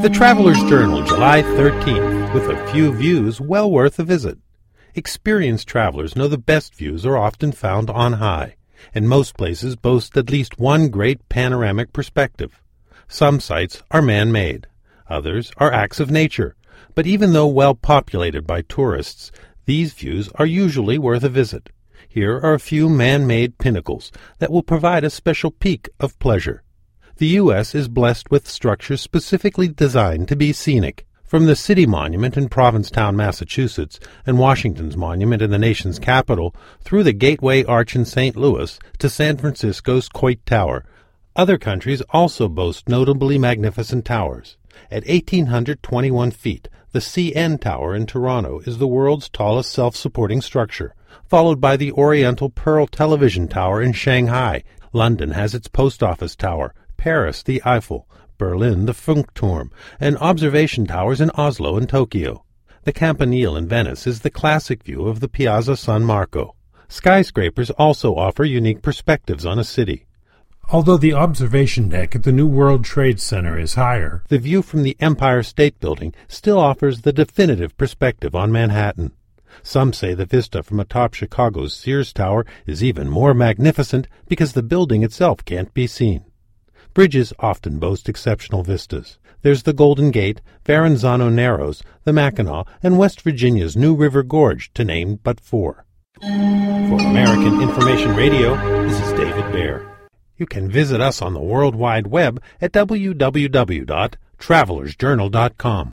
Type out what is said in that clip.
The Traveler's Journal, July 13th, with a few views well worth a visit. Experienced travelers know the best views are often found on high, and most places boast at least one great panoramic perspective. Some sites are man-made. Others are acts of nature. But even though well populated by tourists, these views are usually worth a visit. Here are a few man-made pinnacles that will provide a special peak of pleasure. The U.S. is blessed with structures specifically designed to be scenic. From the City Monument in Provincetown, Massachusetts, and Washington's Monument in the nation's capital, through the Gateway Arch in St. Louis to San Francisco's Coit Tower, other countries also boast notably magnificent towers. At 1,821 feet, the CN Tower in Toronto is the world's tallest self-supporting structure, followed by the Oriental Pearl Television Tower in Shanghai. London has its Post Office Tower, Paris the Eiffel, Berlin the Funkturm, and observation towers in Oslo and Tokyo. The Campanile in Venice is the classic view of the Piazza San Marco. Skyscrapers also offer unique perspectives on a city. Although the observation deck at the New World Trade Center is higher, the view from the Empire State Building still offers the definitive perspective on Manhattan. Some say the vista from atop Chicago's Sears Tower is even more magnificent because the building itself can't be seen. Bridges often boast exceptional vistas. There's the Golden Gate, Verrazano Narrows, the Mackinac, and West Virginia's New River Gorge, to name but four. For American Information Radio, this is David Baer. You can visit us on the World Wide Web at www.travelersjournal.com.